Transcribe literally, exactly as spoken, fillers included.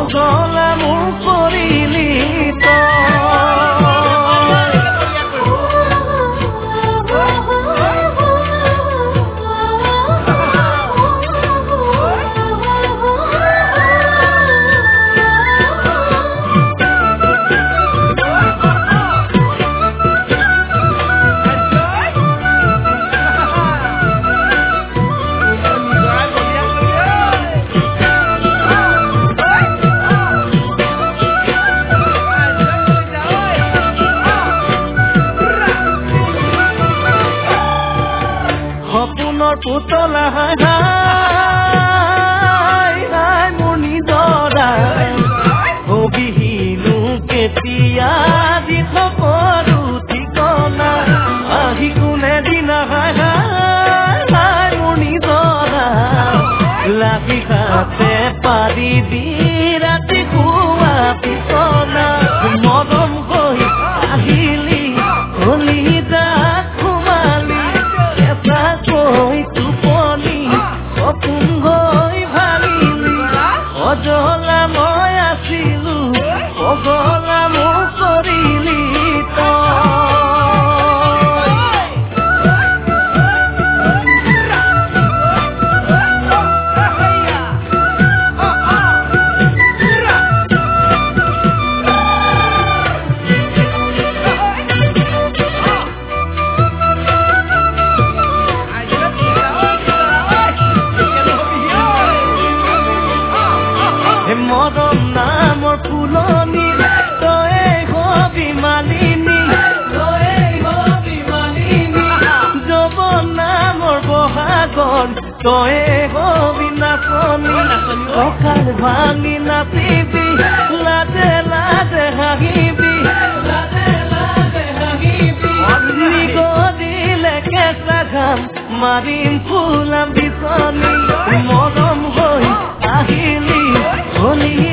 পগলা মোৰ কৰিলি পুতলা হাই হাই মোৰ নিজৰা হবিহিনো কেতিয়া দি থকৰো ঠিকনা আহি কোনে দিনা হাই হাই মোৰ নিজৰা লাগি কাতে পাৰিবি ৰাতি শুৱা পিছনা মৰম হৈ আহিলি কলিজা সোমালি কেঁচা কৈ টোপনি সপোন হৈ ভাঙিলি অজলা মই আছিলো পগলা মোৰ কৰিলি মদন নামৰ ফুলনি তয়ে হবি মালিনী তয়ে হবি মালিনী যৌৱন নামৰ বহাগন তয়ে হবি নাচনি কঁকাল ভাঙি নাচিবি লাজে লাজে হাঁহিবি লাজে লাজে হাঁহিবি নিগদিলে কেঁচা ঘাম মাৰিম ফুলাম বিচনী মৰম হৈ আহিলি Only